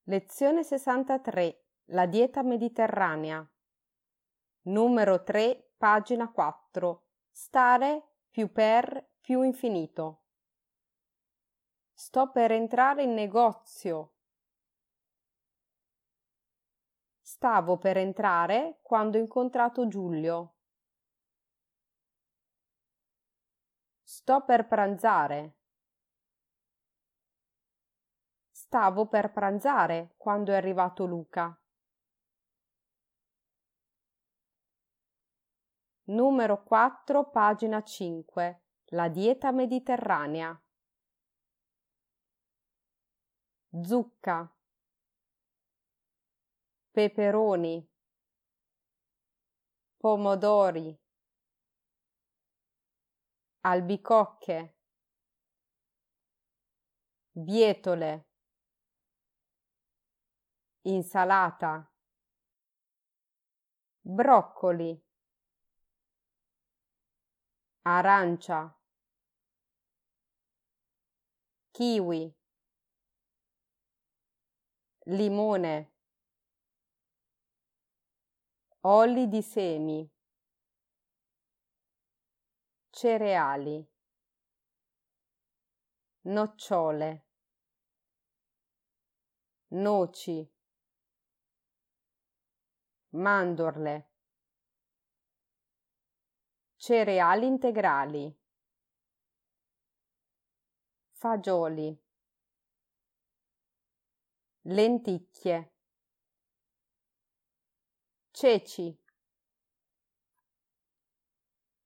Lezione 63. La dieta mediterranea. Numero 3, pagina 4. Stare più per più infinito. Sto per entrare in negozio. Stavo per entrare quando ho incontrato Giulio. Sto per pranzare. Stavo per pranzare quando è arrivato Luca. Numero 4, pagina 5. La dieta mediterranea. Zucca, peperoni, pomodori, albicocche, bietole, insalata, broccoli, arancia, kiwi, limone, oli di semi, cereali, nocciole, noci, mandorle, cereali integrali, fagioli, lenticchie, ceci,